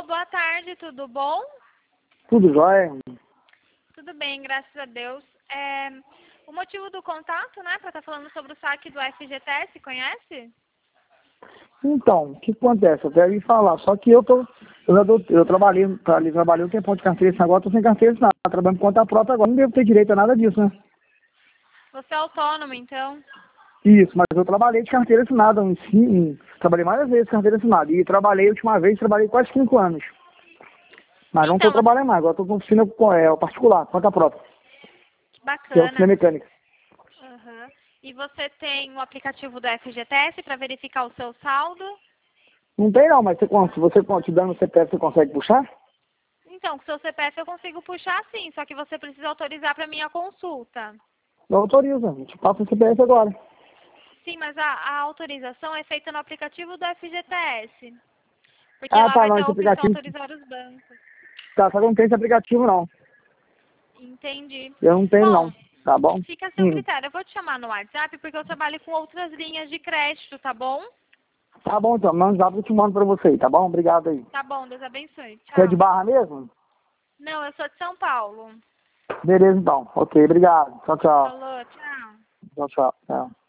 boa tarde, tudo bom? Tudo jóia? Tudo bem, graças a Deus. O motivo do contato, né, para estar falando sobre o saque do FGTS, conhece? Então, o que acontece? Eu quero ir falar, só que eu trabalhei um tempão de carteira assinada, agora tô sem carteira assinada, trabalhando por conta própria agora, não devo ter direito a nada disso, né? Você é autônomo, então? Isso, mas eu trabalhei de carteira assinada, trabalhei várias vezes de carteira assinada, e trabalhei, a última vez, trabalhei quase 5 anos. Mas não estou Então, trabalhando mais, agora estou com oficina particular, conta própria, que que é oficina bacana. mecânica. Aham. E você tem o aplicativo do FGTS para verificar o seu saldo? Não tem não, mas se você te dando o CPF, você consegue puxar? Então, com o seu CPF eu consigo puxar sim, só que você precisa autorizar para minha consulta. Não autoriza, a gente passa o CPF agora. Sim, mas a autorização é feita no aplicativo do FGTS. Porque Ah, lá tá, vai não, ter a esse opção aplicativo, autorizar os bancos. tá, só que não tem esse aplicativo não, Entendi. eu não tenho Bom, não, tá bom? fica a seu critério. Eu vou te chamar no WhatsApp porque eu trabalho com outras linhas de crédito, tá bom? Tá bom, então, manda um zap que eu te mando pra você, tá bom? Obrigado aí. Tá bom, Deus abençoe. Você é de Tchau. Barra mesmo? Não, eu sou de São Paulo. Beleza, então. Ok, obrigado. Tchau, tchau. Falou, tchau. Tchau, tchau. Tchau.